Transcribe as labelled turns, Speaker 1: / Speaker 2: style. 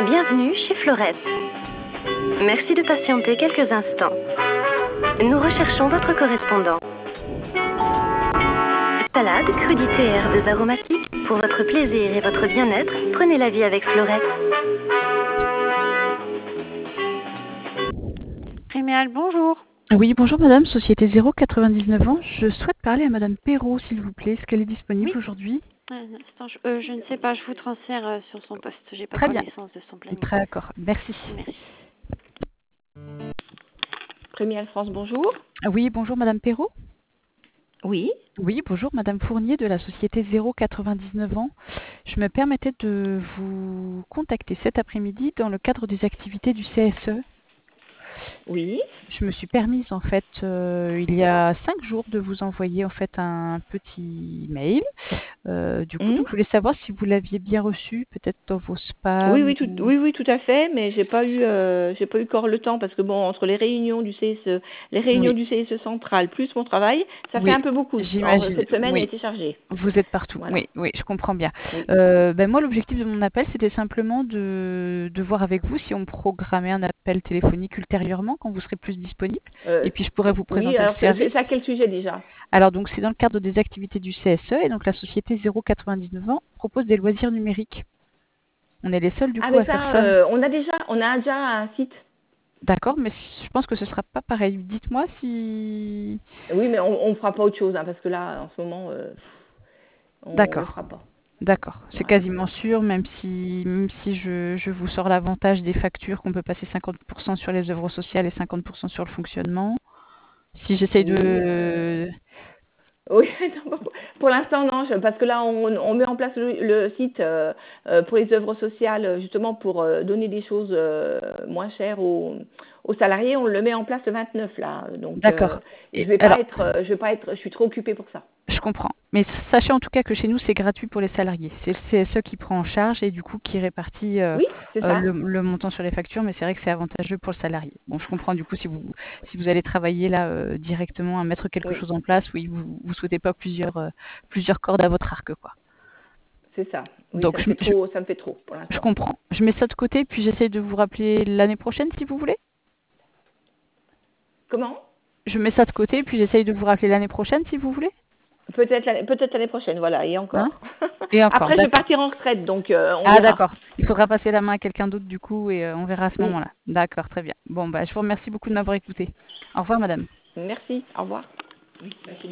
Speaker 1: Bienvenue chez Florette. Merci de patienter quelques instants. Nous recherchons votre correspondant. Salade, crudité et herbes aromatiques. Pour votre plaisir et votre bien-être, prenez la vie avec Florette.
Speaker 2: Réméal, bonjour.
Speaker 3: Oui, bonjour madame, Société 099 ans. Je souhaite parler à madame Perrault, s'il vous plaît. Est-ce qu'elle est disponible aujourd'hui?
Speaker 2: Un instant, je ne sais pas, je vous transfère sur son poste. J'ai pas
Speaker 3: Très bien.
Speaker 2: connaissance de son planning.
Speaker 3: Très d'accord, merci.
Speaker 2: Merci.
Speaker 4: Réméal France, bonjour.
Speaker 3: Oui, bonjour madame Perrault.
Speaker 4: Oui.
Speaker 3: Oui, bonjour madame Fournier de la Société 099 ans. Je me permettais de vous contacter cet après-midi dans le cadre des activités du CSE.
Speaker 4: Oui.
Speaker 3: Je me suis permise en fait il y a 5 jours de vous envoyer en fait un petit mail. Donc je voulais savoir si vous l'aviez bien reçu, peut-être dans vos spams.
Speaker 4: Oui, tout à fait, mais j'ai pas eu encore le temps parce que bon, entre les réunions du CSE, du CSE central, plus mon travail, ça fait un peu beaucoup.
Speaker 3: J'imagine.
Speaker 4: Cette semaine a
Speaker 3: Oui.
Speaker 4: été chargée.
Speaker 3: Vous êtes partout.
Speaker 4: Voilà.
Speaker 3: Oui, je comprends bien.
Speaker 4: Oui.
Speaker 3: Moi, l'objectif de mon appel, c'était simplement de voir avec vous si on programmait un appel téléphonique ultérieurement quand vous serez plus disponible. Et puis, je pourrais vous présenter le service.
Speaker 4: C'est à quel sujet déjà?
Speaker 3: Alors, donc, c'est dans le cadre des activités du CSE et donc la société 099 ans propose des loisirs numériques. On est les seuls du coup à faire ça.
Speaker 4: On a déjà un site.
Speaker 3: D'accord, mais je pense que ce sera pas pareil. Dites-moi si.
Speaker 4: Oui, mais on fera pas autre chose parce que là, en ce moment, on ne le fera pas.
Speaker 3: D'accord, c'est quasiment sûr, même si je vous sors l'avantage des factures qu'on peut passer 50% sur les œuvres sociales et 50% sur le fonctionnement. Si j'essaye de...
Speaker 4: Oui, pour l'instant non, parce que là on met en place le site pour les œuvres sociales justement pour donner des choses moins chères aux salariés. On le met en place le 29 là, donc
Speaker 3: D'accord.
Speaker 4: je vais pas être, je suis trop occupée pour ça.
Speaker 3: Je comprends. Mais sachez en tout cas que chez nous, c'est gratuit pour les salariés. C'est le CSE qui prend en charge et du coup qui répartit
Speaker 4: Oui, c'est ça.
Speaker 3: le montant sur les factures, mais c'est vrai que c'est avantageux pour le salarié. Bon, je comprends du coup si vous allez travailler là directement à mettre quelque chose en place, oui, vous souhaitez pas plusieurs cordes à votre arc, quoi.
Speaker 4: C'est ça. Oui,
Speaker 3: Donc,
Speaker 4: ça me fait trop pour l'instant.
Speaker 3: Je comprends. Je mets ça de côté, puis j'essaye de vous rappeler l'année prochaine si vous voulez.
Speaker 4: Comment?
Speaker 3: Je mets ça de côté, puis j'essaye de vous rappeler l'année prochaine si vous voulez.
Speaker 4: Peut-être l'année prochaine, voilà, et encore.
Speaker 3: Hein? Et encore.
Speaker 4: Après, je vais partir en retraite, donc on
Speaker 3: verra.
Speaker 4: D'accord.
Speaker 3: Il faudra passer la main à quelqu'un d'autre du coup, et on verra à ce moment-là. D'accord, très bien. Bon, je vous remercie beaucoup de m'avoir écouté. Au revoir, madame.
Speaker 4: Merci, au revoir. Oui,